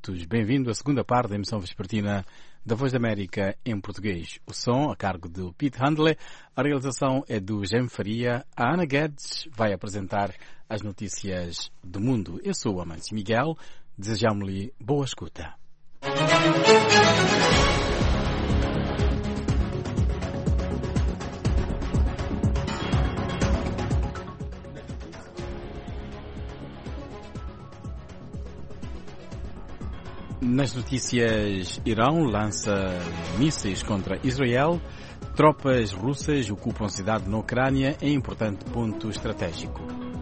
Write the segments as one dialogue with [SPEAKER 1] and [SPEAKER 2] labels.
[SPEAKER 1] ouvintes, bem-vindo à segunda parte da emissão vespertina da Voz da América em português. O som a cargo do Pete Handley, a realização é do Gem Faria, a Ana Guedes vai apresentar as notícias do mundo. Eu sou o Amâncio Miguel, desejamos-lhe boa escuta. Nas notícias, Irão lança mísseis contra Israel, tropas russas ocupam cidade na Ucrânia em importante ponto estratégico.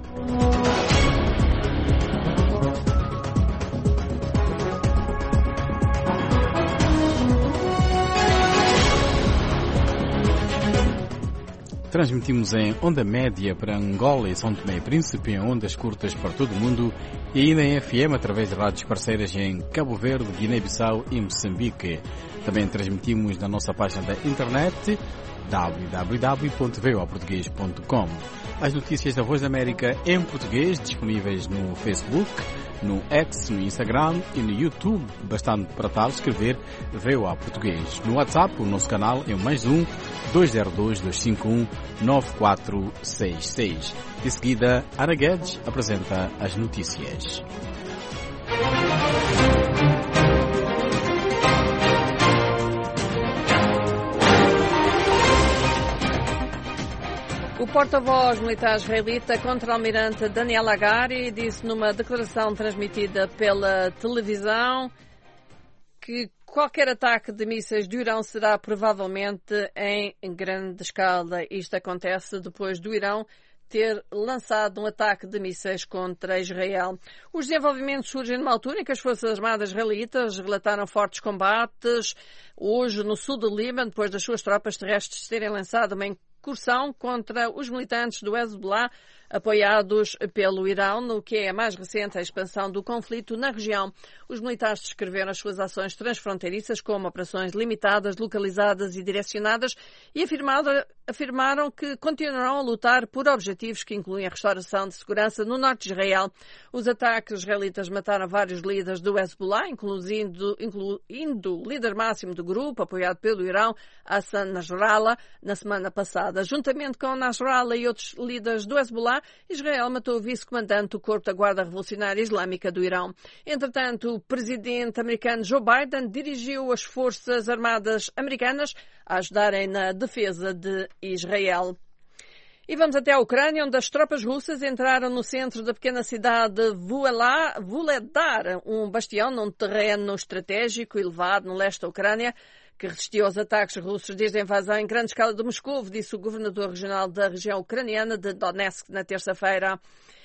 [SPEAKER 1] Transmitimos em onda média para Angola e São Tomé e Príncipe, em ondas curtas para todo o mundo e ainda em FM através de rádios parceiras em Cabo Verde, Guiné-Bissau e Moçambique. Também transmitimos na nossa página da internet www.voaportugues.com. As notícias da Voz da América em português disponíveis no Facebook, no X, no Instagram e no YouTube, bastando para tal escrever VOA Português. No WhatsApp, o nosso canal é o +1 202 251 9466. De seguida, Ana Guedes apresenta as notícias.
[SPEAKER 2] O porta-voz militar israelita contra-almirante Daniel Hagari disse numa declaração transmitida pela televisão que qualquer ataque de mísseis do Irão será provavelmente em grande escala. Isto acontece depois do Irão ter lançado um ataque de mísseis contra Israel. Os desenvolvimentos surgem numa altura em que as Forças Armadas israelitas relataram fortes combates hoje no sul do Líbano, depois das suas tropas terrestres terem lançado uma incursão contra os militantes do Hezbollah, apoiados pelo Irão, no que é a mais recente expansão do conflito na região. Os militares descreveram as suas ações transfronteiriças como operações limitadas, localizadas e direcionadas e afirmaram que continuarão a lutar por objetivos que incluem a restauração de segurança no norte de Israel. Os ataques israelitas mataram vários líderes do Hezbollah, incluindo o líder máximo do grupo, apoiado pelo Irão, Hassan Nasrallah, na semana passada. Juntamente com Nasrallah e outros líderes do Hezbollah, Israel matou o vice-comandante do Corpo da Guarda Revolucionária Islâmica do Irão. Entretanto, o presidente americano Joe Biden dirigiu as Forças Armadas americanas a ajudarem na defesa de Israel. E vamos até a Ucrânia, onde as tropas russas entraram no centro da pequena cidade de Vuhledar, um bastião num terreno estratégico elevado no leste da Ucrânia, que resistiu aos ataques russos desde a invasão em grande escala de Moscou, disse o governador regional da região ucraniana de Donetsk na terça-feira.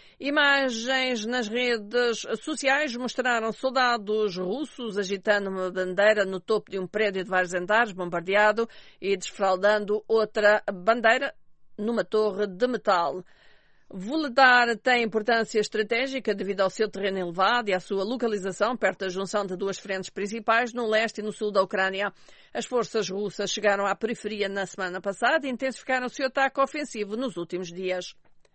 [SPEAKER 2] Imagens nas redes sociais mostraram soldados russos agitando uma bandeira no topo de um prédio de vários andares bombardeado e desfraldando outra bandeira numa torre de metal. Vuhledar tem importância estratégica devido ao seu terreno elevado e à sua localização perto da junção de duas frentes principais no leste e no sul da Ucrânia. As forças russas chegaram à periferia na semana passada e intensificaram o seu ataque ofensivo nos últimos dias.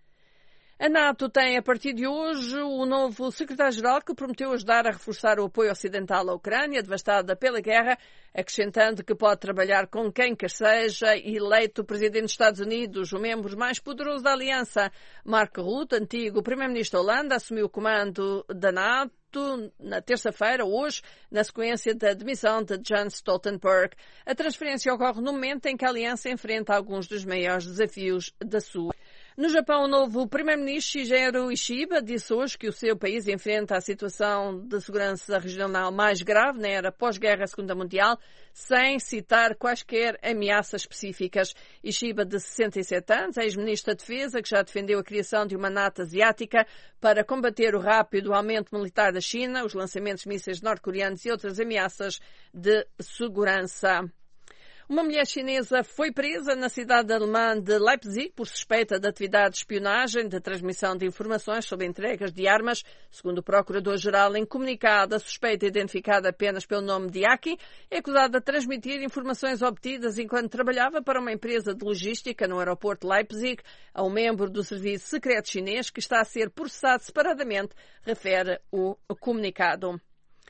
[SPEAKER 2] A NATO tem, a partir de hoje, o novo secretário-geral que prometeu ajudar a reforçar o apoio ocidental à Ucrânia, devastada pela guerra, acrescentando que pode trabalhar com quem quer seja eleito presidente dos Estados Unidos, o membro mais poderoso da aliança. Mark Rutte, antigo primeiro-ministro da Holanda, assumiu o comando da NATO na terça-feira, hoje, na sequência da demissão de Jens Stoltenberg. A transferência ocorre no momento em que a aliança enfrenta alguns dos maiores desafios da sua. No Japão, o novo primeiro-ministro Shigeru Ishiba disse hoje que o seu país enfrenta a situação de segurança regional mais grave na era pós-guerra Segunda Mundial, sem citar quaisquer ameaças específicas. Ishiba, de 67 anos, ex-ministro da Defesa, que já defendeu a criação de uma NATO asiática para combater o rápido aumento militar da China, os lançamentos de mísseis norte-coreanos e outras ameaças de segurança. Uma mulher chinesa foi presa na cidade alemã de Leipzig por suspeita de atividade de espionagem, de transmissão de informações sobre entregas de armas. Segundo o Procurador-Geral, em comunicado, a suspeita, identificada apenas pelo nome de Aki, é acusada de transmitir informações obtidas enquanto trabalhava para uma empresa de logística no aeroporto de Leipzig a um membro do serviço secreto chinês que está a ser processado separadamente, refere o comunicado.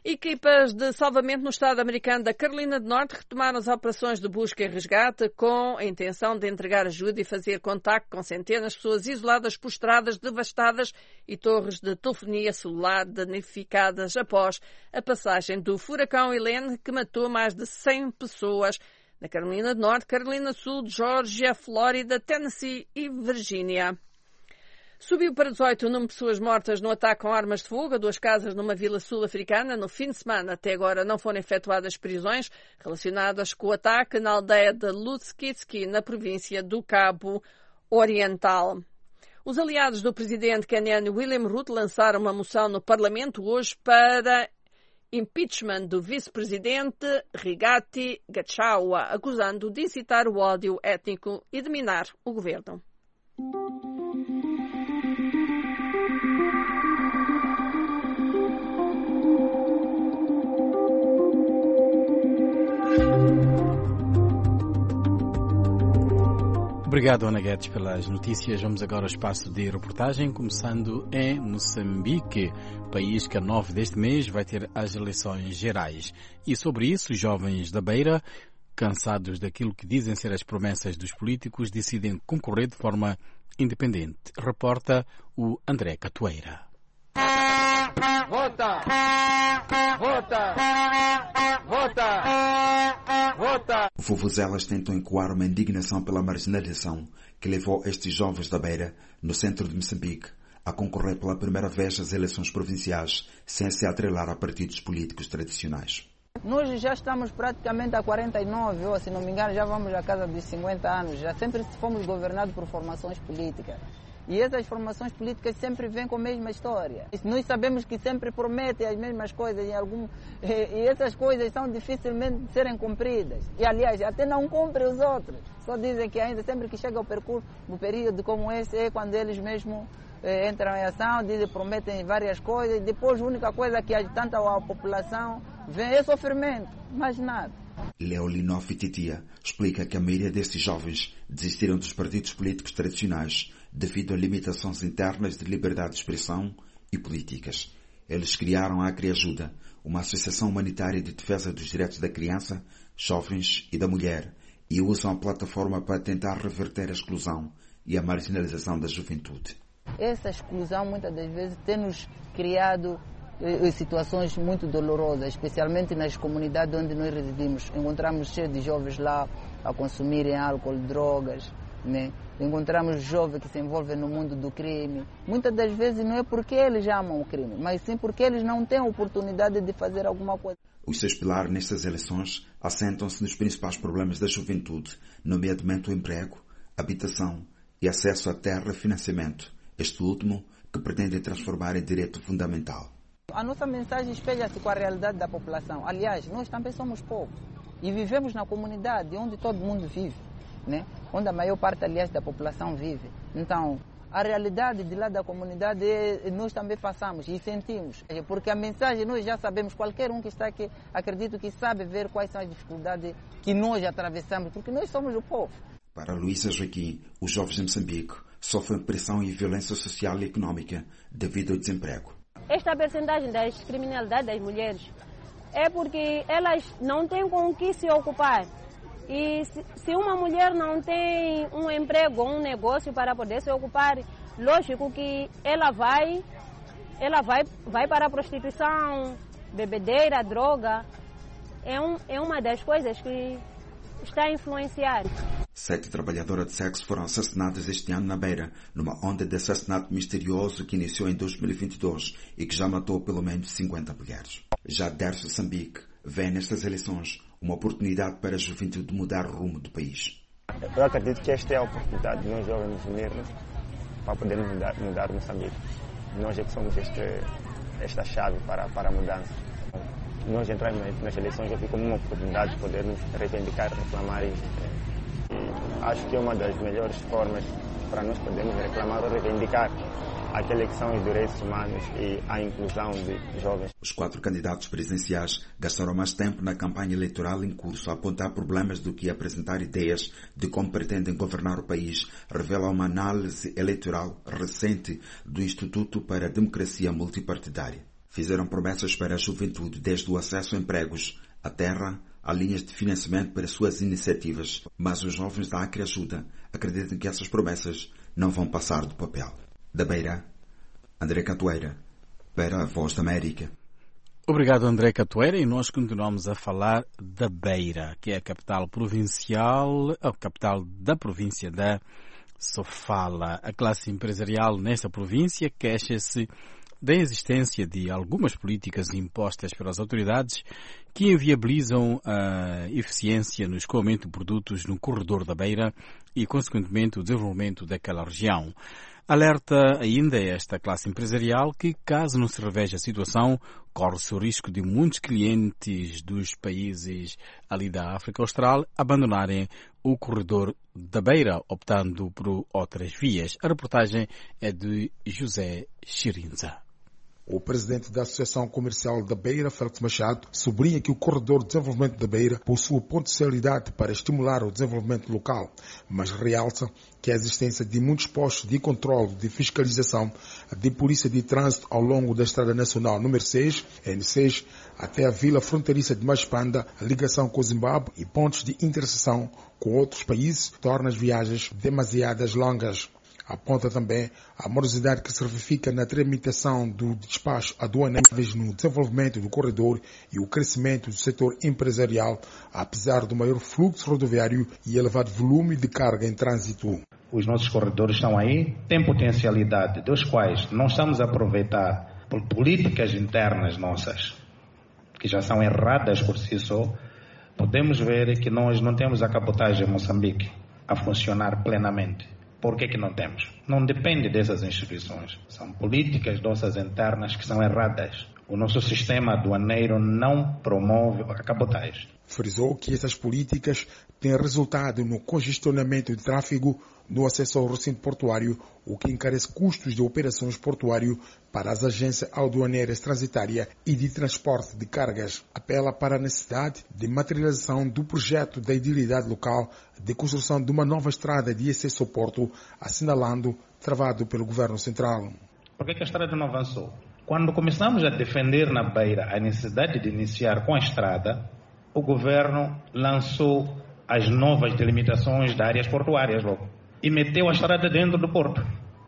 [SPEAKER 2] Equipas de salvamento no estado americano da Carolina do Norte retomaram as operações de busca e resgate com a intenção de entregar ajuda e fazer contacto com centenas de pessoas isoladas por estradas devastadas e torres de telefonia celular danificadas após a passagem do furacão Helene, que matou mais de 100 pessoas na Carolina do Norte, Carolina do Sul, Geórgia, Flórida, Tennessee e Virgínia. Subiu para 18 o número de pessoas mortas no ataque com armas de fogo a 2 casas numa vila sul-africana no fim de semana. Até agora não foram efetuadas prisões relacionadas com o ataque na aldeia de Lutskitski, na província do Cabo Oriental. Os aliados do presidente queniano William Ruto lançaram uma moção no Parlamento hoje para impeachment do vice-presidente Rigathi Gachagua, acusando-o de incitar o ódio étnico e de minar o governo.
[SPEAKER 1] Obrigado, Ana Guedes, pelas notícias. Vamos agora ao espaço de reportagem, começando em Moçambique, país que a 9 deste mês vai ter as eleições gerais. E sobre isso, os jovens da Beira, cansados daquilo que dizem ser as promessas dos políticos, decidem concorrer de forma independente. Reporta o André Catoeira.
[SPEAKER 3] Vota! Vota! Vota! Vota!
[SPEAKER 4] Vuvuzelas tentam ecoar uma indignação pela marginalização que levou estes jovens da Beira, no centro de Moçambique, a concorrer pela primeira vez às eleições provinciais sem se atrelar a partidos políticos tradicionais.
[SPEAKER 5] Nós já estamos praticamente há 49, ou se não me engano, já vamos à casa dos 50 anos. Já sempre fomos governados por formações políticas. E essas formações políticas sempre vêm com a mesma história. Nós sabemos que sempre prometem as mesmas coisas e essas coisas são dificilmente de serem cumpridas. E, aliás, até não cumprem os outros. Só dizem que ainda sempre que chega o percurso, um período como esse, é quando eles mesmos entram em ação, dizem, prometem várias coisas. E depois a única coisa que agita a população vem é sofrimento, mais nada.
[SPEAKER 4] Leolino Fititia explica que a maioria destes jovens desistiram dos partidos políticos tradicionais devido a limitações internas de liberdade de expressão e políticas. Eles criaram a Acriajuda, uma associação humanitária de defesa dos direitos da criança, jovens e da mulher, e usam a plataforma para tentar reverter a exclusão e a marginalização da juventude.
[SPEAKER 5] Essa exclusão muitas das vezes tem-nos criado situações muito dolorosas, especialmente nas comunidades onde nós residimos. Encontramos cheios de jovens lá a consumirem álcool, drogas, né? Encontramos jovens que se envolvem no mundo do crime. Muitas das vezes não é porque eles amam o crime, mas sim porque eles não têm a oportunidade de fazer alguma coisa.
[SPEAKER 4] Os seus pilares nestas eleições assentam-se nos principais problemas da juventude, nomeadamente o emprego, habitação e acesso à terra e financiamento, este último que pretende transformar em direito fundamental.
[SPEAKER 5] A nossa mensagem espelha-se com a realidade da população. Aliás, nós também somos povos e vivemos na comunidade onde todo mundo vive, né? Onde a maior parte, aliás, da população vive. Então, a realidade de lá da comunidade nós também passamos e sentimos. Porque a mensagem nós já sabemos, qualquer um que está aqui, acredito que sabe ver quais são as dificuldades que nós atravessamos, porque nós somos o povo.
[SPEAKER 4] Para Luísa Joaquim, os jovens de Moçambique sofrem pressão e violência social e económica devido ao desemprego.
[SPEAKER 6] Esta percentagem da criminalidade das mulheres é porque elas não têm com o que se ocupar. E se uma mulher não tem um emprego ou um negócio para poder se ocupar, lógico que ela vai para a prostituição, bebedeira, droga. É uma das coisas que está a influenciar.
[SPEAKER 4] 7 trabalhadoras de sexo foram assassinadas este ano na Beira, numa onda de assassinato misterioso que iniciou em 2022 e que já matou pelo menos 50 mulheres. Já Derso Moçambique vê nestas eleições uma oportunidade para a juventude mudar o rumo do país.
[SPEAKER 7] Eu acredito que esta é a oportunidade de nós jovens unirmos para podermos mudar Moçambique. Nós é que somos esta chave para a mudança. Nós entramos nas eleições, eu vi como uma oportunidade de podermos reivindicar, reclamar e acho que é uma das melhores formas para nós podermos reclamar ou reivindicar aquela que são os direitos humanos e a inclusão de jovens.
[SPEAKER 4] Os 4 candidatos presidenciais gastaram mais tempo na campanha eleitoral em curso a apontar problemas do que a apresentar ideias de como pretendem governar o país, revela uma análise eleitoral recente do Instituto para a Democracia Multipartidária. fizeram promessas para a juventude, desde o acesso a empregos, a terra, a linhas de financiamento para suas iniciativas. Mas os jovens da Acre Ajuda acreditam que essas promessas não vão passar do papel. Da Beira, André Catoeira, para a Voz da América.
[SPEAKER 1] Obrigado, André Catoeira, e nós continuamos a falar da Beira, que é a capital provincial, a capital da província da Sofala. A classe empresarial nesta província queixa-se da existência de algumas políticas impostas pelas autoridades que inviabilizam a eficiência no escoamento de produtos no corredor da Beira e, consequentemente, o desenvolvimento daquela região. Alerta ainda esta classe empresarial que, caso não se reveja a situação, corre-se o risco de muitos clientes dos países ali da África Austral abandonarem o corredor da Beira, optando por outras vias. A reportagem é de José Chirinza.
[SPEAKER 8] O presidente da Associação Comercial da Beira, Félix Machado, sublinha que o corredor de desenvolvimento da Beira possui potencialidade para estimular o desenvolvimento local, mas realça que a existência de muitos postos de controle, de fiscalização, de polícia de trânsito ao longo da Estrada Nacional número 6, N6, até a vila fronteiriça de Maspanda, a ligação com o Zimbábue e pontos de interseção com outros países, torna as viagens demasiadas longas. Aponta também a morosidade que se verifica na tramitação do despacho aduaneiros no desenvolvimento do corredor e o crescimento do setor empresarial, apesar do maior fluxo rodoviário e elevado volume de carga em trânsito.
[SPEAKER 9] Os nossos corredores estão aí, têm potencialidade, dos quais não estamos a aproveitar por políticas internas nossas, que já são erradas por si só. Podemos ver que nós não temos a cabotagem em Moçambique a funcionar plenamente. Por que não temos? Não depende dessas instituições. São políticas nossas internas que são erradas. O nosso sistema aduaneiro não promove a cabotagem.
[SPEAKER 8] Frisou que essas políticas têm resultado no congestionamento de tráfego no acesso ao recinto portuário, o que encarece custos de operações portuário para as agências aduaneiras transitárias e de transporte de cargas. Apela para a necessidade de materialização do projeto da idilidade local de construção de uma nova estrada de acesso ao porto, assinalando travado pelo Governo Central.
[SPEAKER 9] Por que a estrada não avançou? Quando começamos a defender na Beira a necessidade de iniciar com a estrada, o Governo lançou as novas delimitações de áreas portuárias logo e meteu a estrada dentro do porto.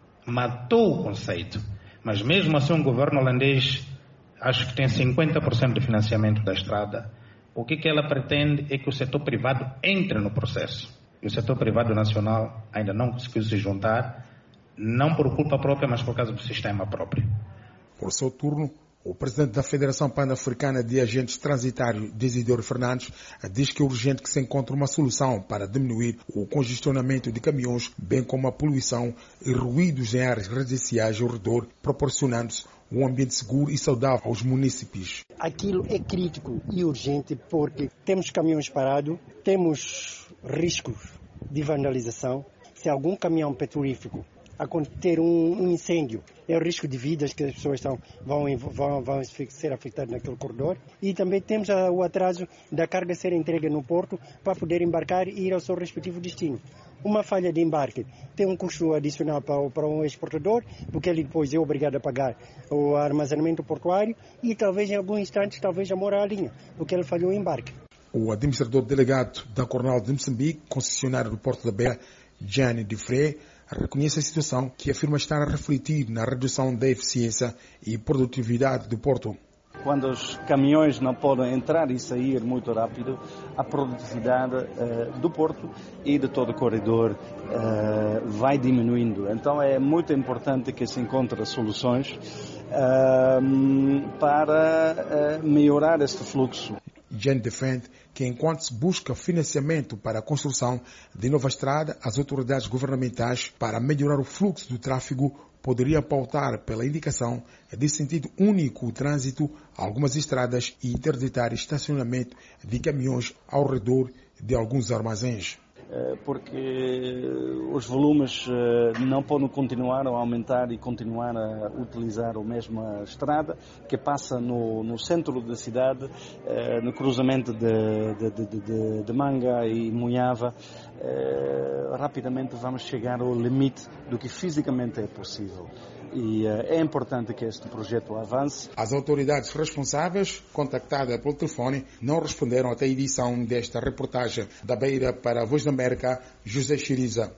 [SPEAKER 9] Matou o conceito. Mas mesmo assim o governo holandês acho que tem 50% de financiamento da estrada. O que ela pretende é que o setor privado entre no processo. E o setor privado nacional ainda não conseguiu se juntar, não por culpa própria, mas por causa do sistema próprio.
[SPEAKER 8] Por seu turno, o presidente da Federação Pan-Africana de Agentes Transitários, Desidério Fernandes, diz que é urgente que se encontre uma solução para diminuir o congestionamento de caminhões, bem como a poluição e ruídos em áreas residenciais ao redor, proporcionando-se um ambiente seguro e saudável aos munícipes.
[SPEAKER 10] Aquilo é crítico e urgente porque temos caminhões parados, temos riscos de vandalização. Se algum caminhão petrolífero acontecer um incêndio, é o risco de vidas que as pessoas vão ser afetadas naquele corredor. E também temos o atraso da carga ser entregue no porto para poder embarcar e ir ao seu respectivo destino. Uma falha de embarque tem um custo adicional para um exportador, porque ele depois é obrigado a pagar o armazenamento portuário e talvez em alguns instantes a morar a linha, porque ele falhou o embarque.
[SPEAKER 8] O administrador delegado da Coronel de Moçambique, concessionário do Porto da Beira, Gianni de Frey, reconhece a situação que afirma estar a refletir na redução da eficiência e produtividade do porto.
[SPEAKER 11] Quando os caminhões não podem entrar e sair muito rápido, a produtividade do porto e de todo o corredor vai diminuindo. Então é muito importante que se encontrem soluções para melhorar este fluxo.
[SPEAKER 8] Jen defende que enquanto se busca financiamento para a construção de nova estrada, as autoridades governamentais, para melhorar o fluxo do tráfego, poderiam pautar pela indicação de sentido único o trânsito a algumas estradas e interditar estacionamento de caminhões ao redor de alguns armazéns.
[SPEAKER 11] Porque os volumes não podem continuar a aumentar e continuar a utilizar a mesma estrada que passa no centro da cidade, no cruzamento de Manga e Munhava. Rapidamente vamos chegar ao limite do que fisicamente é possível. e é importante que este projeto avance.
[SPEAKER 8] As autoridades responsáveis, contactadas pelo telefone, não responderam até a edição desta reportagem. Da Beira para a Voz da América, José Chiriza.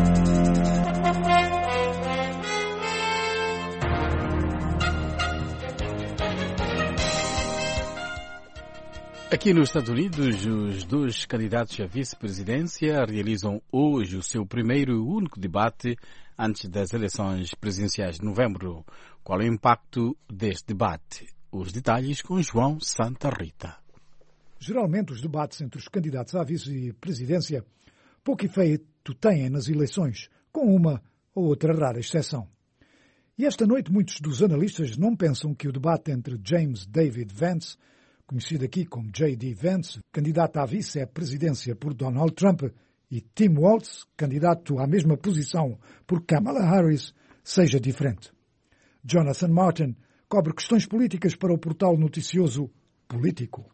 [SPEAKER 1] Aqui nos Estados Unidos, os dois candidatos à vice-presidência realizam hoje o seu primeiro e único debate antes das eleições presidenciais de novembro. Qual é o impacto deste debate? Os detalhes com João Santa Rita.
[SPEAKER 12] Geralmente os debates entre os candidatos à vice-presidência pouco efeito têm nas eleições, com uma ou outra rara exceção. E esta noite muitos dos analistas não pensam que o debate entre James David Vance, conhecido aqui como J.D. Vance, candidato à vice-presidência por Donald Trump, e Tim Walz, candidato à mesma posição por Kamala Harris, seja diferente. Jonathan Martin cobre questões políticas para o portal noticioso Político.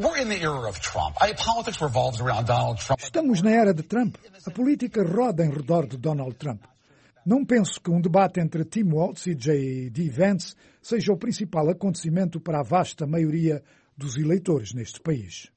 [SPEAKER 12] Estamos na era de Trump. A política roda em redor de Donald Trump. Não penso que um debate entre Tim Walz e J.D. Vance seja o principal acontecimento para a vasta maioria dos eleitores neste país.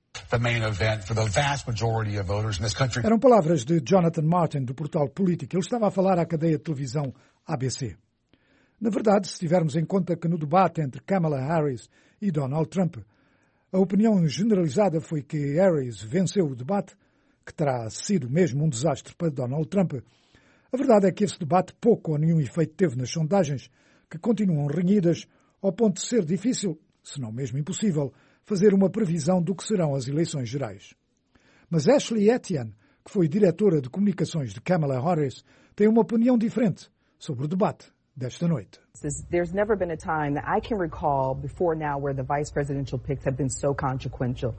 [SPEAKER 12] Eram palavras de Jonathan Martin, do portal Político. Ele estava a falar à cadeia de televisão ABC. Na verdade, se tivermos em conta que no debate entre Kamala Harris e Donald Trump, a opinião generalizada foi que Harris venceu o debate, que terá sido mesmo um desastre para Donald Trump, a verdade é que esse debate pouco ou nenhum efeito teve nas sondagens, que continuam renhidas, ao ponto de ser difícil, se não mesmo impossível, fazer uma previsão do que serão as eleições gerais. Mas Ashley Etienne, que foi diretora de comunicações de Kamala Harris, tem uma opinião diferente sobre o debate desta noite.
[SPEAKER 13] There's never been a time that I can recall before now where the vice presidential picks have been so consequential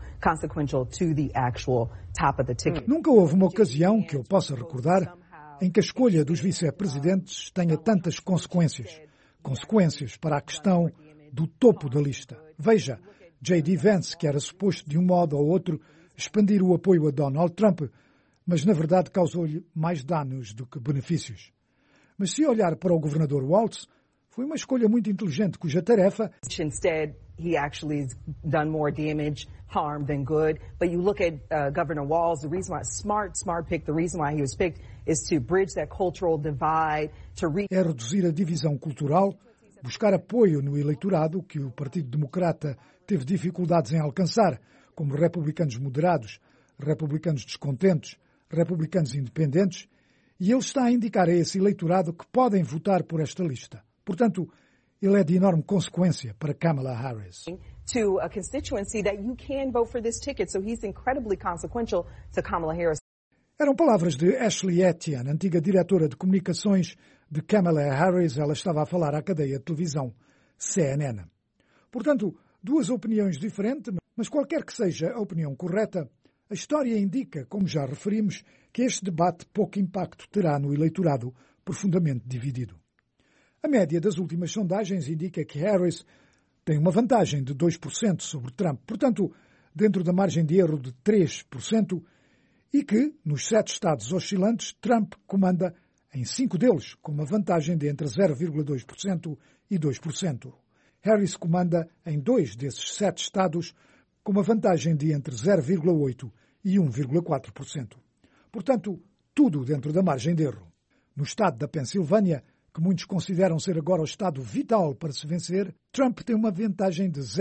[SPEAKER 13] to the actual top of the ticket.
[SPEAKER 12] Nunca houve uma ocasião que eu possa recordar em que a escolha dos vice-presidentes tenha tantas consequências. Consequências para a questão do topo da lista. Veja, J.D. Vance, que era suposto de um modo ou outro expandir o apoio a Donald Trump, mas na verdade causou-lhe mais danos do que benefícios. Mas se olhar para o governador Walz, foi uma escolha muito inteligente, cuja tarefa...
[SPEAKER 13] Instead, he actually has done more damage, harm than good. But you look at Governor Walz, the reason why smart pick, the reason why he was picked is to bridge that cultural divide, to
[SPEAKER 12] é reduzir a divisão cultural, buscar apoio no eleitorado, que o Partido Democrata teve dificuldades em alcançar, como republicanos moderados, republicanos descontentes, republicanos independentes, e ele está a indicar a esse eleitorado que podem votar por esta lista. Portanto, ele é de enorme consequência para Kamala Harris.
[SPEAKER 13] To a constituency that you can vote for this ticket, so he's incredibly consequential to Kamala Harris.
[SPEAKER 12] Eram palavras de Ashley Etienne, antiga diretora de comunicações de Kamala Harris. Ela estava a falar à cadeia de televisão CNN. Portanto, duas opiniões diferentes, mas qualquer que seja a opinião correta, a história indica, como já referimos, que este debate pouco impacto terá no eleitorado profundamente dividido. A média das últimas sondagens indica que Harris tem uma vantagem de 2% sobre Trump, portanto, dentro da margem de erro de 3%, e que, nos 7 estados oscilantes, Trump comanda em 5 deles, com uma vantagem de entre 0,2% e 2%. Harris comanda em 2 desses 7 estados, com uma vantagem de entre 0,8% e 1,4%. Portanto, tudo dentro da margem de erro. No estado da Pensilvânia, que muitos consideram ser agora o estado vital para se vencer, Trump tem uma vantagem de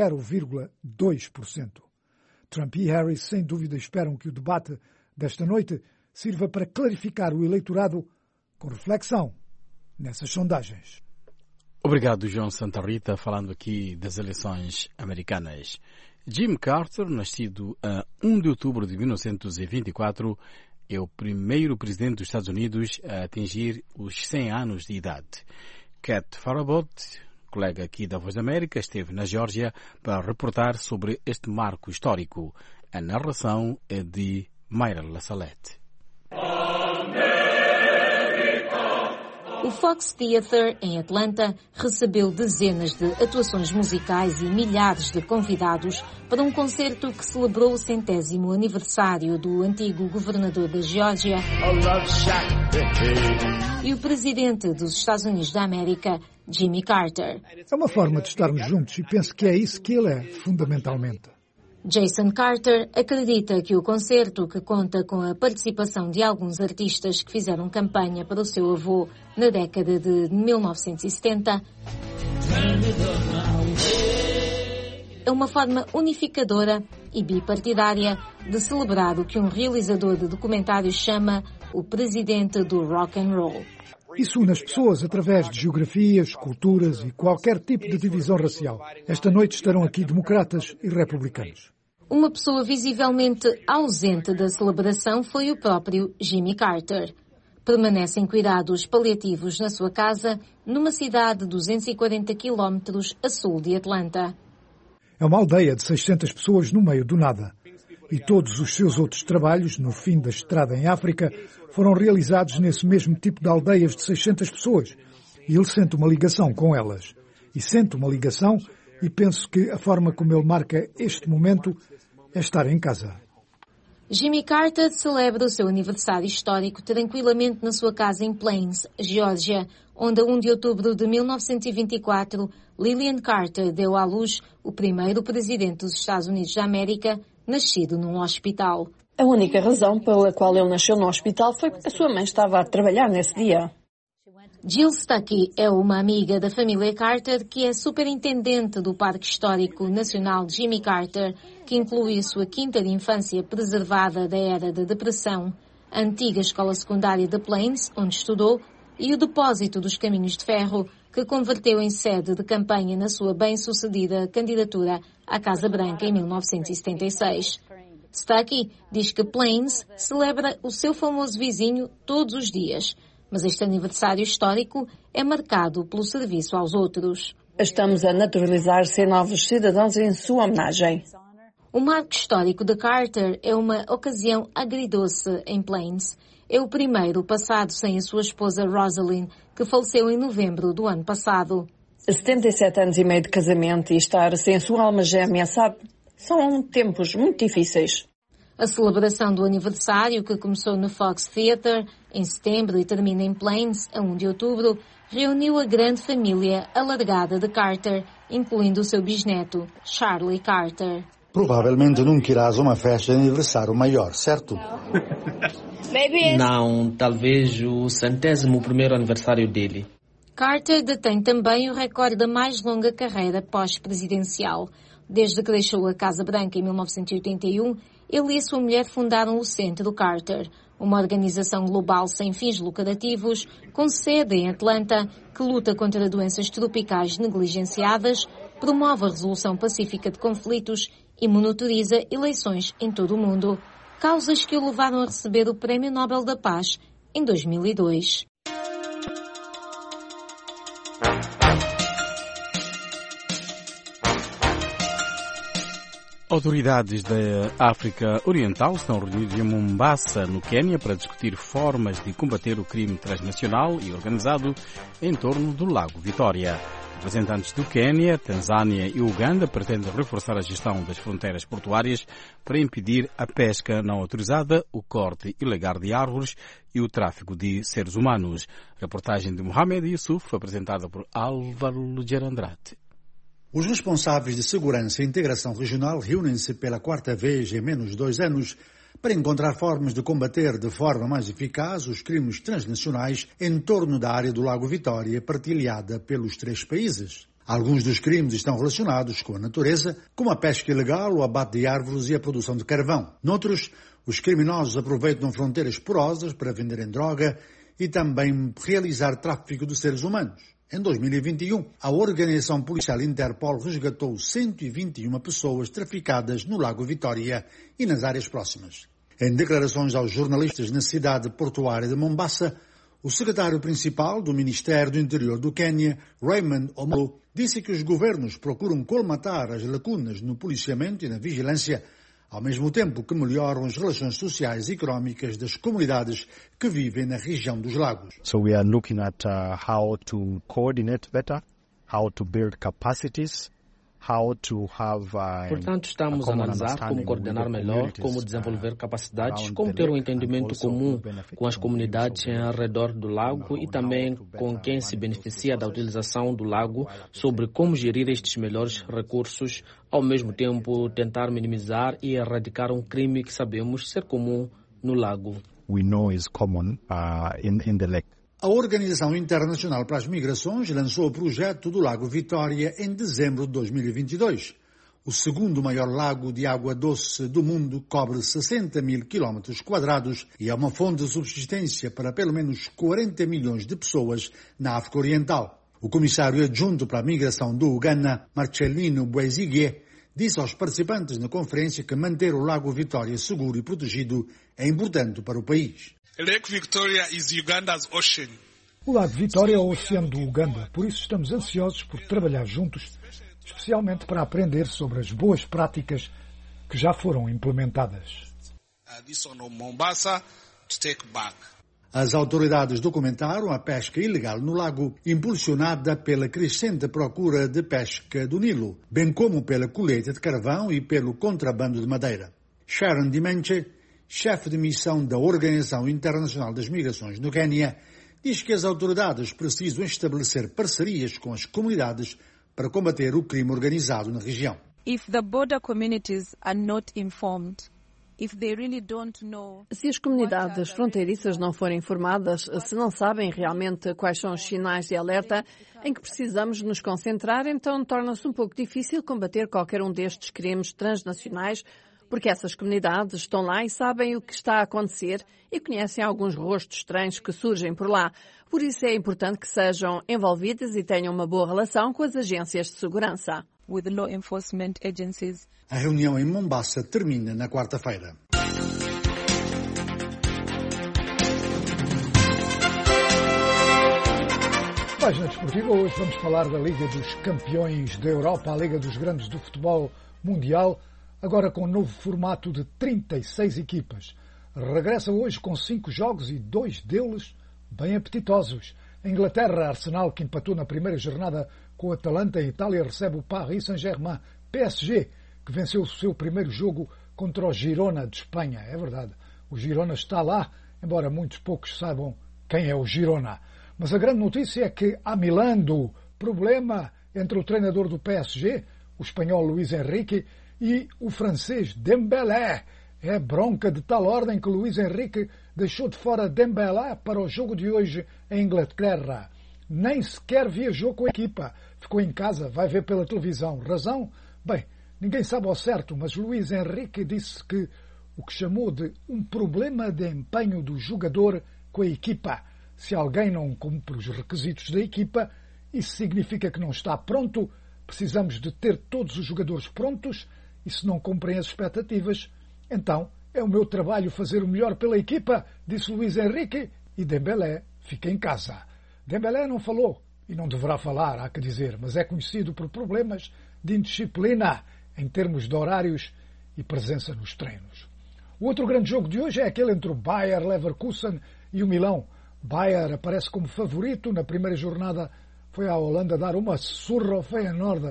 [SPEAKER 12] 0,2%. Trump e Harris, sem dúvida, esperam que o debate desta noite sirva para clarificar o eleitorado com reflexão nessas sondagens.
[SPEAKER 1] Obrigado, João Santa Rita, falando aqui das eleições americanas. Jim Carter, nascido a 1 de outubro de 1924, é o primeiro presidente dos Estados Unidos a atingir os 100 anos de idade. Cat Farabot, colega aqui da Voz da América, esteve na Geórgia para reportar sobre este marco histórico. A narração é de Mayra Lassalette.
[SPEAKER 14] O Fox Theatre, em Atlanta, recebeu dezenas de atuações musicais e milhares de convidados para um concerto que celebrou o 100º aniversário do antigo governador da Geórgia e o presidente dos Estados Unidos da América, Jimmy Carter.
[SPEAKER 12] É uma forma de estarmos juntos e penso que é isso que ele é, fundamentalmente.
[SPEAKER 14] Jason Carter acredita que o concerto, que conta com a participação de alguns artistas que fizeram campanha para o seu avô na década de 1970, é uma forma unificadora e bipartidária de celebrar o que um realizador de documentários chama o presidente do rock and roll.
[SPEAKER 12] Isso une as pessoas através de geografias, culturas e qualquer tipo de divisão racial. Esta noite estarão aqui democratas e republicanos.
[SPEAKER 14] Uma pessoa visivelmente ausente da celebração foi o próprio Jimmy Carter. Permanece em cuidados paliativos na sua casa, numa cidade de 240 quilómetros a sul de Atlanta.
[SPEAKER 12] É uma aldeia de 600 pessoas no meio do nada. E todos os seus outros trabalhos, no fim da estrada em África, foram realizados nesse mesmo tipo de aldeias de 600 pessoas. E ele sente uma ligação com elas. E sente uma ligação e penso que a forma como ele marca este momento é estar em casa.
[SPEAKER 14] Jimmy Carter celebra o seu aniversário histórico tranquilamente na sua casa em Plains, Geórgia, onde a 1 de outubro de 1924, Lillian Carter deu à luz o primeiro presidente dos Estados Unidos da América, nascido num hospital.
[SPEAKER 2] A única razão pela qual ele nasceu no hospital foi porque a sua mãe estava a trabalhar nesse dia.
[SPEAKER 14] Jill Stuckey é uma amiga da família Carter que é superintendente do Parque Histórico Nacional Jimmy Carter, que inclui a sua quinta de infância preservada da era da Depressão, a antiga escola secundária de Plains, onde estudou, e o depósito dos caminhos de ferro, que converteu em sede de campanha na sua bem-sucedida candidatura à Casa Branca em 1976. Stuckey diz que Plains celebra o seu famoso vizinho todos os dias, mas este aniversário histórico é marcado pelo serviço aos outros.
[SPEAKER 2] Estamos a naturalizar ser novos cidadãos em sua homenagem.
[SPEAKER 14] O marco histórico de Carter é uma ocasião agridoce em Plains. É o primeiro passado sem a sua esposa Rosalind, que faleceu em novembro do ano passado.
[SPEAKER 2] 77 anos e meio de casamento e estar sem a sua alma gêmea, sabe? São tempos muito difíceis.
[SPEAKER 14] A celebração do aniversário, que começou no Fox Theatre em setembro e termina em Plains a 1 de outubro, reuniu a grande família alargada de Carter, incluindo o seu bisneto, Charlie Carter.
[SPEAKER 15] Provavelmente nunca irás a uma festa de aniversário maior, certo?
[SPEAKER 16] Não, talvez o 100º aniversário dele.
[SPEAKER 14] Carter detém também o recorde da mais longa carreira pós-presidencial. Desde que deixou a Casa Branca em 1981, ele e a sua mulher fundaram o Centro Carter, uma organização global sem fins lucrativos, com sede em Atlanta, que luta contra doenças tropicais negligenciadas, promove a resolução pacífica de conflitos e monitoriza eleições em todo o mundo, causas que o levaram a receber o Prémio Nobel da Paz em 2002.
[SPEAKER 1] Autoridades da África Oriental estão reunidas em Mombasa, no Quênia, para discutir formas de combater o crime transnacional e organizado em torno do Lago Vitória. Representantes do Quênia, Tanzânia e Uganda pretendem reforçar a gestão das fronteiras portuárias para impedir a pesca não autorizada, o corte ilegal de árvores e o tráfico de seres humanos. A reportagem de Mohamed Yusuf foi apresentada por Álvaro Andrade.
[SPEAKER 15] Os responsáveis de segurança e integração regional reúnem-se pela quarta vez em menos de 2 anos para encontrar formas de combater de forma mais eficaz os crimes transnacionais em torno da área do Lago Vitória, partilhada pelos 3 países. Alguns dos crimes estão relacionados com a natureza, como a pesca ilegal, o abate de árvores e a produção de carvão. Noutros, os criminosos aproveitam fronteiras porosas para venderem droga e também realizar tráfico de seres humanos. Em 2021, a organização policial Interpol resgatou 121 pessoas traficadas no Lago Vitória e nas áreas próximas. Em declarações aos jornalistas na cidade portuária de Mombasa, o secretário principal do Ministério do Interior do Quênia, Raymond Omolo, disse que os governos procuram colmatar as lacunas no policiamento e na vigilância, ao mesmo tempo que melhoram as relações sociais e económicas das comunidades que vivem na região dos lagos.
[SPEAKER 17] So we are looking at how to coordinate better, how to build capacities
[SPEAKER 16] Portanto, estamos a analisar como coordenar melhor, como desenvolver capacidades, como ter um entendimento comum com as comunidades ao redor do lago e também com quem se beneficia da utilização do lago sobre como gerir estes melhores recursos, ao mesmo tempo tentar minimizar e erradicar um crime que sabemos ser comum no lago.
[SPEAKER 15] A Organização Internacional para as Migrações lançou o projeto do Lago Vitória em dezembro de 2022. O segundo maior lago de água doce do mundo cobre 60 mil quilómetros quadrados e é uma fonte de subsistência para pelo menos 40 milhões de pessoas na África Oriental. O comissário adjunto para a migração do Uganda, Marcelino Bwesigye, disse aos participantes na conferência que manter o Lago Vitória seguro e protegido é importante para o país.
[SPEAKER 17] Lake Victoria is Uganda's ocean.
[SPEAKER 12] O Lago Vitória é o oceano do Uganda, por isso estamos ansiosos por trabalhar juntos, especialmente para aprender sobre as boas práticas que já foram implementadas.
[SPEAKER 15] As autoridades documentaram a pesca ilegal no lago, impulsionada pela crescente procura de pesca do Nilo, bem como pela colheita de carvão e pelo contrabando de madeira. Sharon Dimenche, chefe de missão da Organização Internacional das Migrações no Quênia, diz que as autoridades precisam estabelecer parcerias com as comunidades para combater o crime organizado na região.
[SPEAKER 2] Se as comunidades fronteiriças não forem informadas, se não sabem realmente quais são os sinais de alerta em que precisamos nos concentrar, então torna-se um pouco difícil combater qualquer um destes crimes transnacionais, porque essas comunidades estão lá e sabem o que está a acontecer e conhecem alguns rostos estranhos que surgem por lá. Por isso é importante que sejam envolvidas e tenham uma boa relação com as agências de segurança.
[SPEAKER 15] A reunião em Mombasa termina na quarta-feira.
[SPEAKER 12] Página desportiva, hoje vamos falar da Liga dos Campeões da Europa, a Liga dos Grandes do Futebol Mundial, agora com um novo formato de 36 equipas. Regressa hoje com 5 jogos e 2 deles bem apetitosos. A Inglaterra, Arsenal, que empatou na primeira jornada com o Atalanta. Em Itália, recebe o Paris Saint-Germain. PSG, que venceu o seu primeiro jogo contra o Girona de Espanha. É verdade, o Girona está lá, embora muitos poucos saibam quem é o Girona. Mas a grande notícia é que há milando problema entre o treinador do PSG, o espanhol Luís Enrique, e o francês Dembélé. É bronca de tal ordem que Luís Enrique deixou de fora Dembélé para o jogo de hoje em Inglaterra. Nem sequer viajou com a equipa. Ficou em casa, vai ver pela televisão. Razão? Bem, ninguém sabe ao certo, mas Luís Enrique disse que o que chamou de um problema de empenho do jogador com a equipa. Se alguém não cumpre os requisitos da equipa, isso significa que não está pronto. Precisamos de ter todos os jogadores prontos e se não cumprem as expectativas, então é o meu trabalho fazer o melhor pela equipa, disse Luís Enrique, e Dembélé fica em casa. Dembélé não falou, e não deverá falar, há que dizer, mas é conhecido por problemas de indisciplina em termos de horários e presença nos treinos. O outro grande jogo de hoje é aquele entre o Bayer Leverkusen e o Milão. Bayer aparece como favorito. Na primeira jornada foi à Holanda dar uma surra ao Feyenoord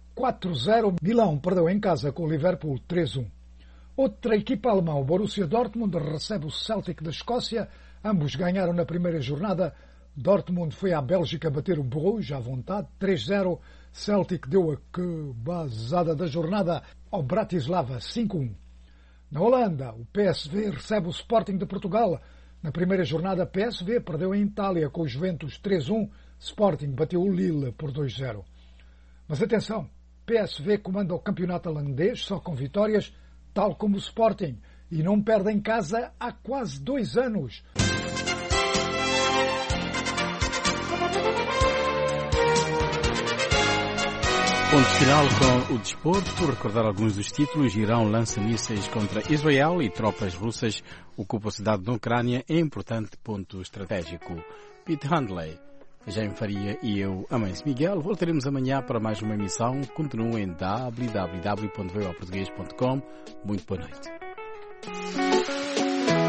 [SPEAKER 12] 4-0. Milão perdeu em casa com o Liverpool 3-1. Outra equipa alemã, o Borussia Dortmund, recebe o Celtic da Escócia. Ambos ganharam na primeira jornada. Dortmund foi à Bélgica bater o Bruges à vontade, 3-0. Celtic deu a quebazada da jornada ao Bratislava, 5-1. Na Holanda, o PSV recebe o Sporting de Portugal. Na primeira jornada, PSV perdeu em Itália com o Juventus 3-1. Sporting bateu o Lille por 2-0. Mas atenção, PSV comanda o campeonato holandês só com vitórias, tal como o Sporting, e não perde em casa há quase 2 anos.
[SPEAKER 1] Ponto final com o desporto. Recordar alguns dos títulos. Irão lança mísseis contra Israel e tropas russas ocupam a cidade da Ucrânia. É importante ponto estratégico. Pete Handley, Jaime Faria e eu, Amâncio Miguel, voltaremos amanhã para mais uma emissão. Continue em www.voaportugues.com. Muito boa noite.